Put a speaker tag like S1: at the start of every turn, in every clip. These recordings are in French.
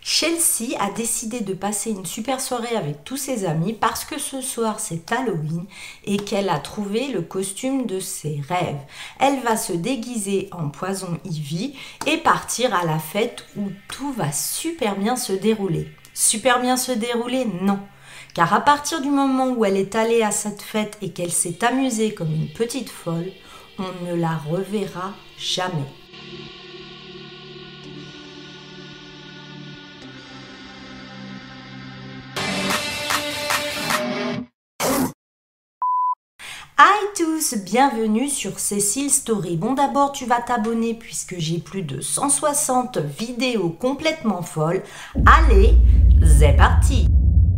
S1: Chelsea a décidé de passer une super soirée avec tous ses amis parce que ce soir c'est Halloween et qu'elle a trouvé le costume de ses rêves. Elle va se déguiser en Poison Ivy et partir à la fête où tout va super bien se dérouler. Super bien se dérouler, non. Car à partir du moment où elle est allée à cette fête et qu'elle s'est amusée comme une petite folle, on ne la reverra jamais. Hi tous, bienvenue sur Cécile Story. Bon d'abord tu vas t'abonner puisque j'ai plus de 160 vidéos complètement folles. Allez, c'est parti!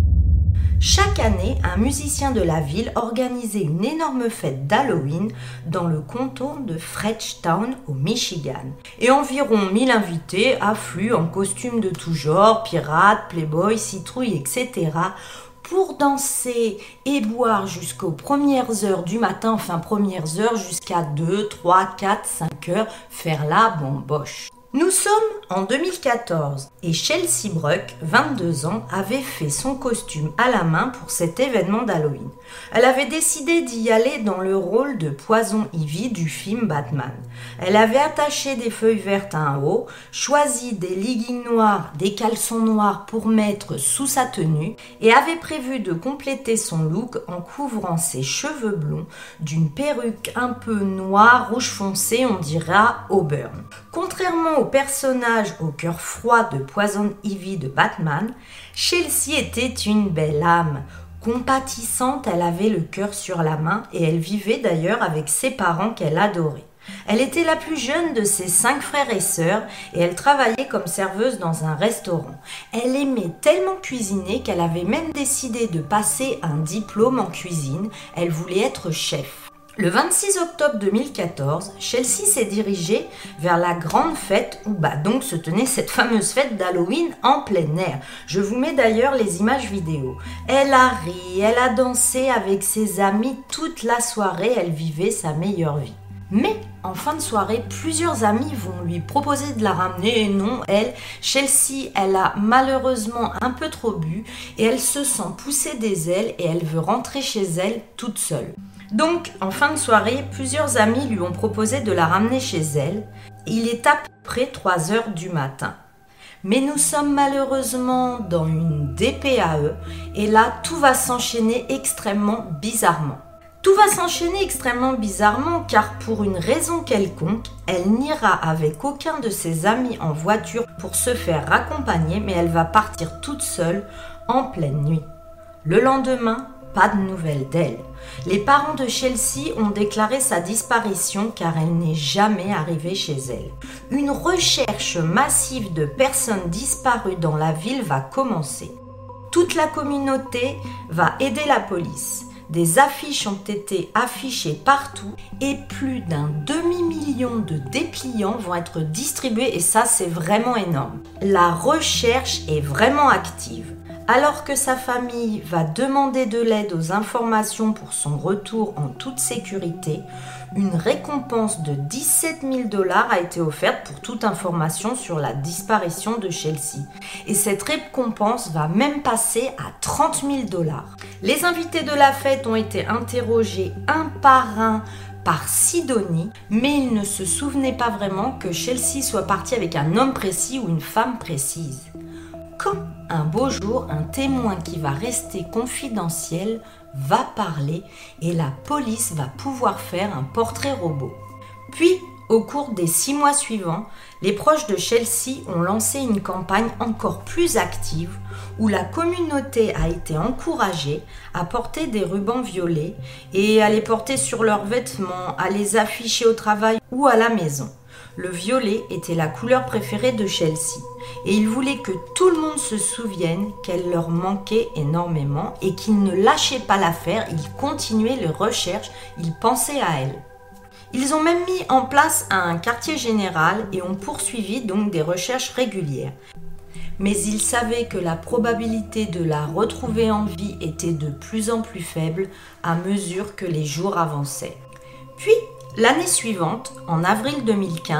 S1: Chaque année, un musicien de la ville organisait une énorme fête d'Halloween dans le canton de Frenchtown au Michigan. Et environ 1000 invités affluent en costumes de tout genre, pirates, playboys, citrouilles, etc. pour danser et boire jusqu'aux premières heures du matin, enfin premières heures jusqu'à 2, 3, 4, 5 heures, faire la bamboche. Nous sommes en 2014 et Chelsea Bruck, 22 ans, avait fait son costume à la main pour cet événement d'Halloween. Elle avait décidé d'y aller dans le rôle de Poison Ivy du film Batman. Elle avait attaché des feuilles vertes à un haut, choisi des leggings noirs, des caleçons noirs pour mettre sous sa tenue et avait prévu de compléter son look en couvrant ses cheveux blonds d'une perruque un peu noire, rouge foncé, on dira auburn. Contrairement au personnage au cœur froid de Poison Ivy de Batman, Chelsea était une belle âme. Compatissante, elle avait le cœur sur la main et elle vivait d'ailleurs avec ses parents qu'elle adorait. Elle était la plus jeune de ses 5 frères et sœurs et elle travaillait comme serveuse dans un restaurant. Elle aimait tellement cuisiner qu'elle avait même décidé de passer un diplôme en cuisine. Elle voulait être chef. Le 26 octobre 2014, Chelsea s'est dirigée vers la grande fête où donc se tenait cette fameuse fête d'Halloween en plein air. Je vous mets d'ailleurs les images vidéo. Elle a ri, elle a dansé avec ses amis toute la soirée, elle vivait sa meilleure vie. Mais en fin de soirée, plusieurs amis vont lui proposer de la ramener et non, Chelsea, elle a malheureusement un peu trop bu et elle se sent pousser des ailes et elle veut rentrer chez elle toute seule. Donc, en fin de soirée, plusieurs amis lui ont proposé de la ramener chez elle. Il est à peu près 3 heures du matin. Mais nous sommes malheureusement dans une DPAE et là, tout va s'enchaîner extrêmement bizarrement. Tout va s'enchaîner extrêmement bizarrement car pour une raison quelconque, elle n'ira avec aucun de ses amis en voiture pour se faire raccompagner, mais elle va partir toute seule en pleine nuit. Le lendemain, pas de nouvelles d'elle. Les parents de Chelsea ont déclaré sa disparition car elle n'est jamais arrivée chez elle. Une recherche massive de personnes disparues dans la ville va commencer. Toute la communauté va aider la police. Des affiches ont été affichées partout et plus d'un demi-million de dépliants vont être distribués et ça c'est vraiment énorme. La recherche est vraiment active. Alors que sa famille va demander de l'aide aux informations pour son retour en toute sécurité, une récompense de 17 000 $ a été offerte pour toute information sur la disparition de Chelsea. Et cette récompense va même passer à 30 000 $. Les invités de la fête ont été interrogés un par un par Sidonie, mais ils ne se souvenaient pas vraiment que Chelsea soit partie avec un homme précis ou une femme précise. Quand un beau jour, un témoin qui va rester confidentiel va parler et la police va pouvoir faire un portrait robot. Puis, au cours des 6 mois suivants, les proches de Chelsea ont lancé une campagne encore plus active où la communauté a été encouragée à porter des rubans violets et à les porter sur leurs vêtements, à les afficher au travail ou à la maison. Le violet était la couleur préférée de Chelsea et ils voulaient que tout le monde se souvienne qu'elle leur manquait énormément et qu'ils ne lâchaient pas l'affaire, ils continuaient les recherches, ils pensaient à elle. Ils ont même mis en place un quartier général et ont poursuivi donc des recherches régulières. Mais ils savaient que la probabilité de la retrouver en vie était de plus en plus faible à mesure que les jours avançaient. Puis, l'année suivante, en avril 2015,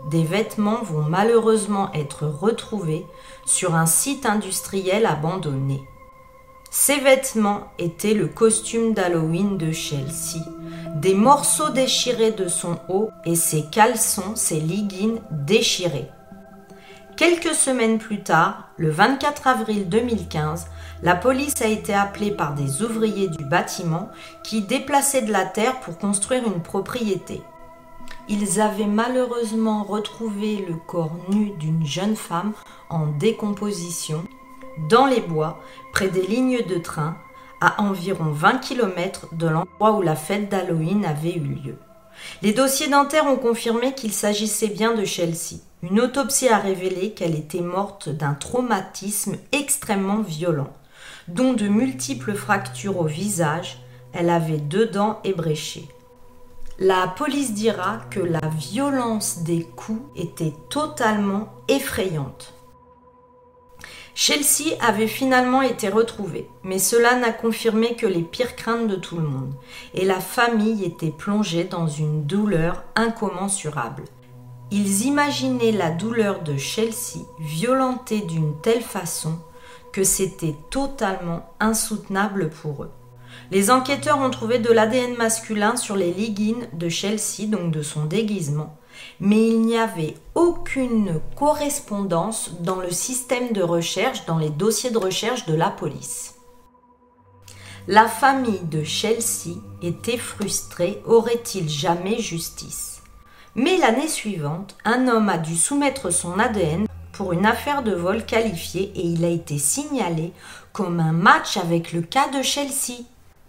S1: des vêtements vont malheureusement être retrouvés sur un site industriel abandonné. Ces vêtements étaient le costume d'Halloween de Chelsea, des morceaux déchirés de son haut et ses caleçons, ses leggings déchirés. Quelques semaines plus tard, le 24 avril 2015, la police a été appelée par des ouvriers du bâtiment qui déplaçaient de la terre pour construire une propriété. Ils avaient malheureusement retrouvé le corps nu d'une jeune femme en décomposition dans les bois, près des lignes de train, à environ 20 km de l'endroit où la fête d'Halloween avait eu lieu. Les dossiers dentaires ont confirmé qu'il s'agissait bien de Chelsea. Une autopsie a révélé qu'elle était morte d'un traumatisme extrêmement violent, dont de multiples fractures au visage. Elle avait 2 dents ébréchées. La police dira que la violence des coups était totalement effrayante. Chelsea avait finalement été retrouvée, mais cela n'a confirmé que les pires craintes de tout le monde, et la famille était plongée dans une douleur incommensurable. Ils imaginaient la douleur de Chelsea violentée d'une telle façon que c'était totalement insoutenable pour eux. Les enquêteurs ont trouvé de l'ADN masculin sur les leggings de Chelsea, donc de son déguisement, mais il n'y avait aucune correspondance dans le système de recherche, dans les dossiers de recherche de la police. La famille de Chelsea était frustrée, aurait-il jamais justice? Mais l'année suivante, un homme a dû soumettre son ADN pour une affaire de vol qualifiée et il a été signalé comme un match avec le cas de Chelsea.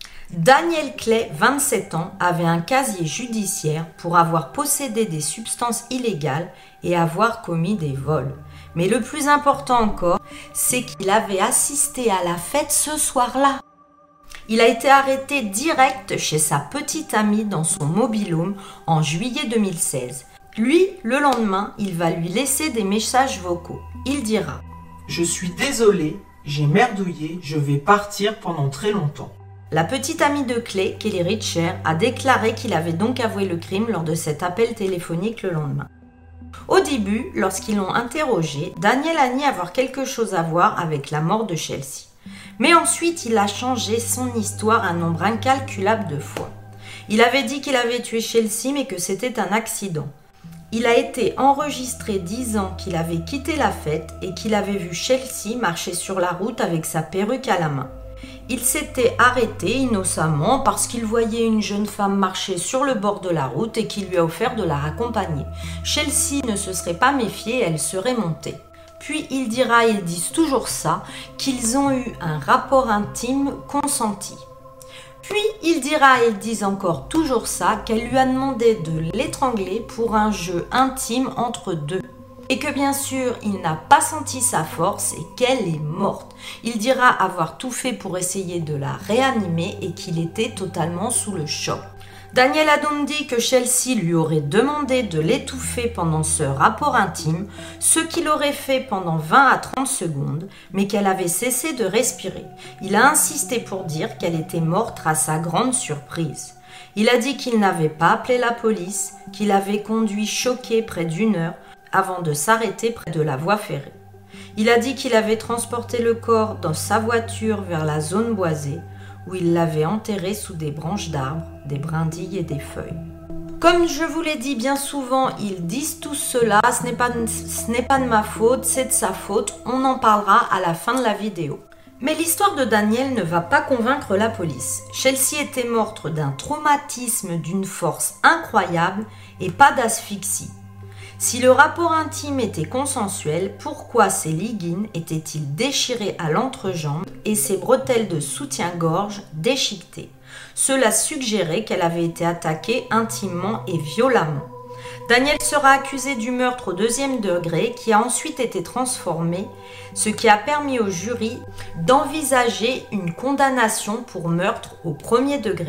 S1: Daniel Clay, 27 ans, avait un casier judiciaire pour avoir possédé des substances illégales et avoir commis des vols. Mais le plus important encore, c'est qu'il avait assisté à la fête ce soir-là. Il a été arrêté direct chez sa petite amie dans son mobil-home en juillet 2016. Lui, le lendemain, il va lui laisser des messages vocaux. Il dira «
S2: Je suis désolé, j'ai merdouillé, je vais partir pendant très longtemps. »
S1: La petite amie de Clay, Kelly Richer, a déclaré qu'il avait donc avoué le crime lors de cet appel téléphonique le lendemain. Au début, lorsqu'ils l'ont interrogé, Daniel a nié avoir quelque chose à voir avec la mort de Chelsea. Mais ensuite, il a changé son histoire un nombre incalculable de fois. Il avait dit qu'il avait tué Chelsea mais que c'était un accident. Il a été enregistré disant qu'il avait quitté la fête et qu'il avait vu Chelsea marcher sur la route avec sa perruque à la main. Il s'était arrêté innocemment parce qu'il voyait une jeune femme marcher sur le bord de la route et qu'il lui a offert de la raccompagner. Chelsea ne se serait pas méfiée et elle serait montée. Puis il dira, ils disent toujours ça, qu'ils ont eu un rapport intime consenti. Puis il dira, ils disent encore toujours ça, qu'elle lui a demandé de l'étrangler pour un jeu intime entre deux. Et que bien sûr, il n'a pas senti sa force et qu'elle est morte. Il dira avoir tout fait pour essayer de la réanimer et qu'il était totalement sous le choc. Daniel a donc dit que Chelsea lui aurait demandé de l'étouffer pendant ce rapport intime, ce qu'il aurait fait pendant 20 à 30 secondes, mais qu'elle avait cessé de respirer. Il a insisté pour dire qu'elle était morte à sa grande surprise. Il a dit qu'il n'avait pas appelé la police, qu'il avait conduit choqué près d'1 heure, avant de s'arrêter près de la voie ferrée. Il a dit qu'il avait transporté le corps dans sa voiture vers la zone boisée, où il l'avait enterré sous des branches d'arbres, des brindilles et des feuilles. Comme je vous l'ai dit bien souvent, ils disent tout cela, ce n'est pas de ma faute, c'est de sa faute, on en parlera à la fin de la vidéo. Mais l'histoire de Daniel ne va pas convaincre la police. Chelsea était morte d'un traumatisme d'une force incroyable et pas d'asphyxie. Si le rapport intime était consensuel, pourquoi ses leggings étaient-ils déchirés à l'entrejambe et ses bretelles de soutien-gorge déchiquetées? Cela suggérait qu'elle avait été attaquée intimement et violemment. Daniel sera accusé du meurtre au 2e degré qui a ensuite été transformé, ce qui a permis au jury d'envisager une condamnation pour meurtre au 1er degré.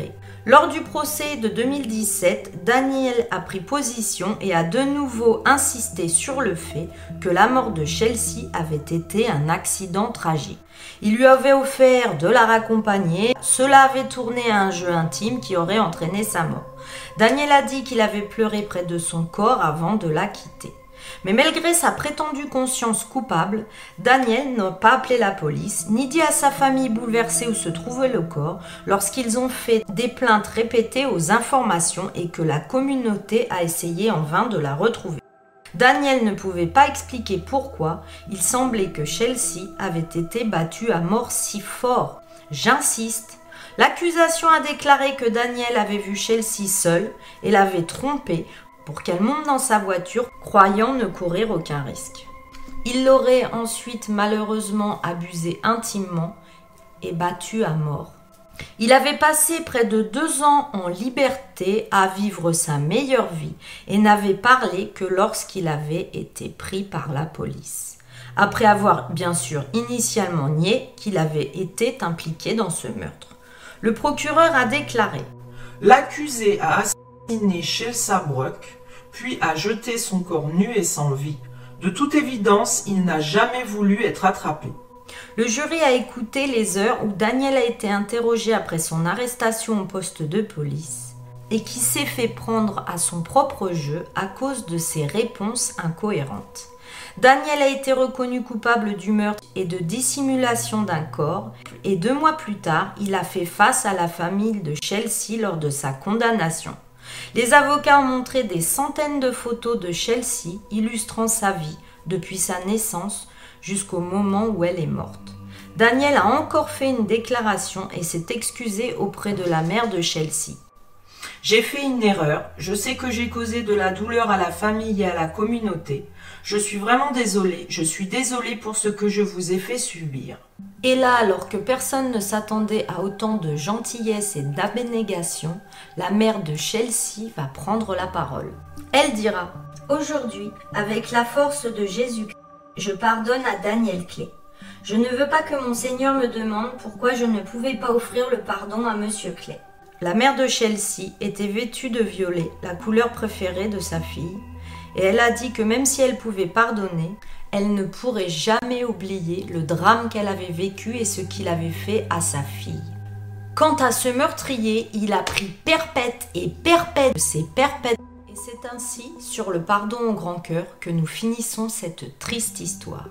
S1: Lors du procès de 2017, Daniel a pris position et a de nouveau insisté sur le fait que la mort de Chelsea avait été un accident tragique. Il lui avait offert de la raccompagner, cela avait tourné à un jeu intime qui aurait entraîné sa mort. Daniel a dit qu'il avait pleuré près de son corps avant de la quitter. Mais malgré sa prétendue conscience coupable, Daniel n'a pas appelé la police, ni dit à sa famille bouleversée où se trouvait le corps, lorsqu'ils ont fait des plaintes répétées aux informations et que la communauté a essayé en vain de la retrouver. Daniel ne pouvait pas expliquer pourquoi il semblait que Chelsea avait été battue à mort si fort. J'insiste. L'accusation a déclaré que Daniel avait vu Chelsea seule et l'avait trompée pour qu'elle monte dans sa voiture, croyant ne courir aucun risque. Il l'aurait ensuite malheureusement abusée intimement et battue à mort. Il avait passé près de 2 ans en liberté à vivre sa meilleure vie et n'avait parlé que lorsqu'il avait été pris par la police. Après avoir bien sûr initialement nié qu'il avait été impliqué dans ce meurtre. Le procureur a déclaré
S2: « L'accusé a assassiné Chelsea Bruck, puis a jeté son corps nu et sans vie. De toute évidence, il n'a jamais voulu être attrapé. »
S1: Le jury a écouté les heures où Daniel a été interrogé après son arrestation au poste de police et qui s'est fait prendre à son propre jeu à cause de ses réponses incohérentes. Daniel a été reconnu coupable du meurtre et de dissimulation d'un corps et 2 mois plus tard, il a fait face à la famille de Chelsea lors de sa condamnation. Les avocats ont montré des centaines de photos de Chelsea illustrant sa vie depuis sa naissance jusqu'au moment où elle est morte. Daniel a encore fait une déclaration et s'est excusé auprès de la mère de Chelsea.
S2: « J'ai fait une erreur, je sais que j'ai causé de la douleur à la famille et à la communauté. Je suis vraiment désolée, je suis désolée pour ce que je vous ai fait subir. »
S1: Et là, alors que personne ne s'attendait à autant de gentillesse et d'abnégation, la mère de Chelsea va prendre la parole. Elle dira « Aujourd'hui, avec la force de Jésus-Christ, je pardonne à Daniel Clay. Je ne veux pas que mon Seigneur me demande pourquoi je ne pouvais pas offrir le pardon à Monsieur Clay. » La mère de Chelsea était vêtue de violet, la couleur préférée de sa fille, et elle a dit que même si elle pouvait pardonner, elle ne pourrait jamais oublier le drame qu'elle avait vécu et ce qu'il avait fait à sa fille. Quant à ce meurtrier, il a pris perpète et perpète de ses perpètes. Et c'est ainsi, sur le pardon au grand cœur, que nous finissons cette triste histoire.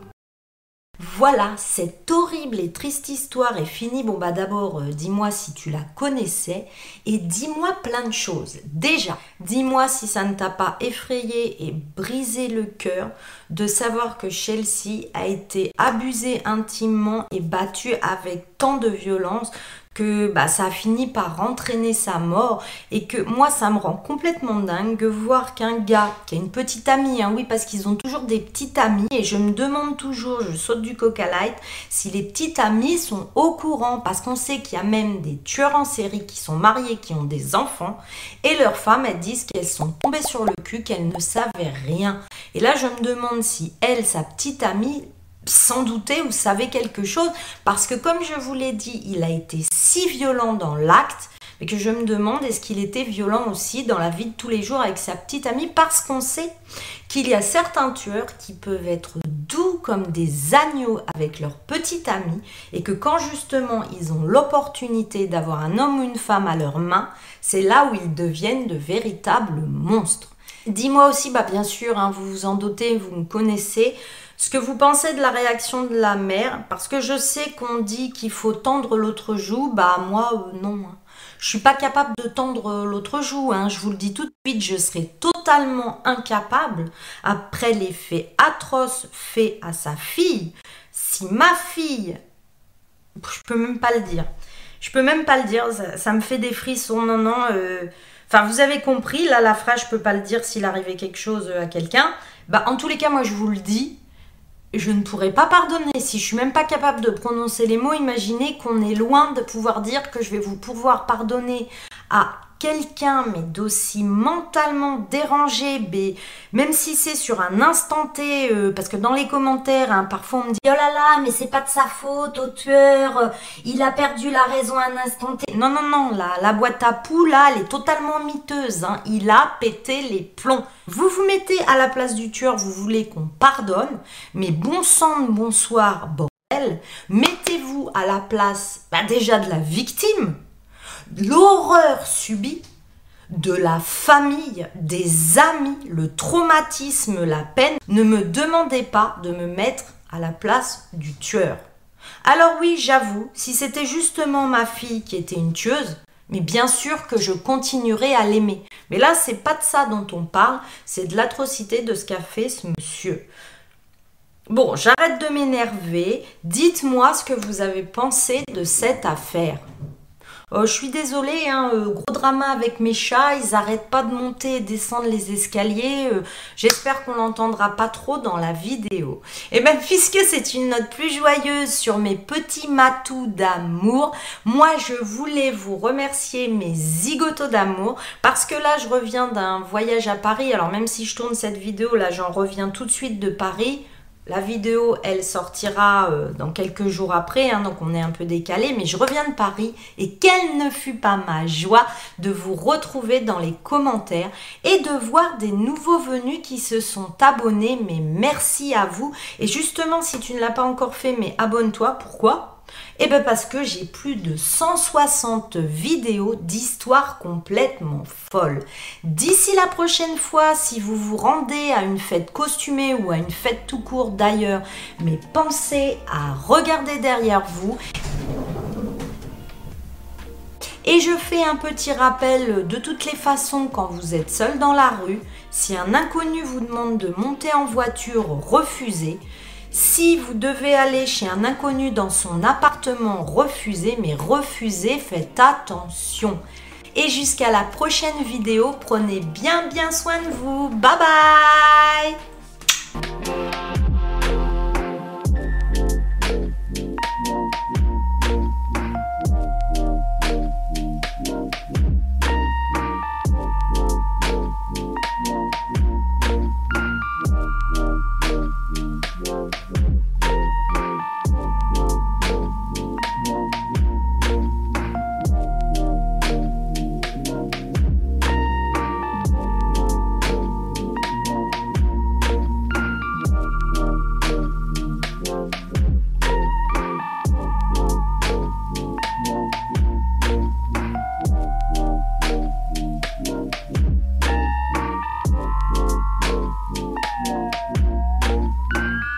S1: Voilà, cette horrible et triste histoire est finie. Bon d'abord, dis-moi si tu la connaissais et dis-moi plein de choses. Déjà, dis-moi si ça ne t'a pas effrayé et brisé le cœur de savoir que Chelsea a été abusée intimement et battue avec tant de violence que ça a fini par entraîner sa mort et que moi ça me rend complètement dingue de voir qu'un gars qui a une petite amie, oui parce qu'ils ont toujours des petites amies et je me demande toujours, je saute du coq à l'âne, si les petites amies sont au courant parce qu'on sait qu'il y a même des tueurs en série qui sont mariés, qui ont des enfants et leurs femmes elles disent qu'elles sont tombées sur le cul, qu'elles ne savaient rien et là je me demande si elle, sa petite amie, sans douter ou savait quelque chose parce que comme je vous l'ai dit, il a été si violent dans l'acte mais que je me demande est-ce qu'il était violent aussi dans la vie de tous les jours avec sa petite amie parce qu'on sait qu'il y a certains tueurs qui peuvent être doux comme des agneaux avec leur petite amie et que quand justement ils ont l'opportunité d'avoir un homme ou une femme à leurs mains, c'est là où ils deviennent de véritables monstres. Dis-moi aussi, bien sûr, vous vous en doutez, vous me connaissez, ce que vous pensez de la réaction de la mère, parce que je sais qu'on dit qu'il faut tendre l'autre joue, moi non. Je suis pas capable de tendre l'autre joue, je vous le dis tout de suite, je serai totalement incapable, après les faits atroces faits à sa fille, si ma fille, je peux même pas le dire, ça me fait des frissons, vous avez compris, là la phrase, je peux pas le dire s'il arrivait quelque chose à quelqu'un, en tous les cas, moi je vous le dis, je ne pourrais pas pardonner. Si je suis même pas capable de prononcer les mots, imaginez qu'on est loin de pouvoir dire que je vais vous pouvoir pardonner à quelqu'un, mais d'aussi mentalement dérangé, mais même si c'est sur un instant T, parce que dans les commentaires, hein, parfois on me dit « Oh là là, mais c'est pas de sa faute, au tueur, il a perdu la raison à un instant T. » Non, non, non, la boîte à poux, là, elle est totalement miteuse, hein. Il a pété les plombs. Vous vous mettez à la place du tueur, vous voulez qu'on pardonne, mais bon sang de bonsoir, bordel, mettez-vous à la place, déjà de la victime, l'horreur subie, de la famille, des amis, le traumatisme, la peine. Ne me demandez pas de me mettre à la place du tueur. Alors oui, j'avoue, si c'était justement ma fille qui était une tueuse, mais bien sûr que je continuerai à l'aimer. Mais là, c'est pas de ça dont on parle, c'est de l'atrocité de ce qu'a fait ce monsieur. Bon, j'arrête de m'énerver. Dites-moi ce que vous avez pensé de cette affaire. Je suis désolée, hein, gros drama avec mes chats, ils n'arrêtent pas de monter et descendre les escaliers. J'espère qu'on n'entendra pas trop dans la vidéo. Et bien, puisque c'est une note plus joyeuse sur mes petits matous d'amour, moi je voulais vous remercier mes zigotos d'amour, parce que là je reviens d'un voyage à Paris. Alors même si je tourne cette vidéo, là j'en reviens tout de suite de Paris. La vidéo, elle sortira dans quelques jours après, hein, donc on est un peu décalé, mais je reviens de Paris et quelle ne fut pas ma joie de vous retrouver dans les commentaires et de voir des nouveaux venus qui se sont abonnés, mais merci à vous. Et justement, si tu ne l'as pas encore fait, mais abonne-toi, pourquoi ? Eh bien parce que j'ai plus de 160 vidéos d'histoires complètement folles. D'ici la prochaine fois, si vous vous rendez à une fête costumée ou à une fête tout court d'ailleurs, mais pensez à regarder derrière vous. Et je fais un petit rappel de toutes les façons quand vous êtes seul dans la rue. Si un inconnu vous demande de monter en voiture, refusez. Si vous devez aller chez un inconnu dans son appartement, refusez, mais refusez, faites attention. Et jusqu'à la prochaine vidéo, prenez bien soin de vous. Bye bye!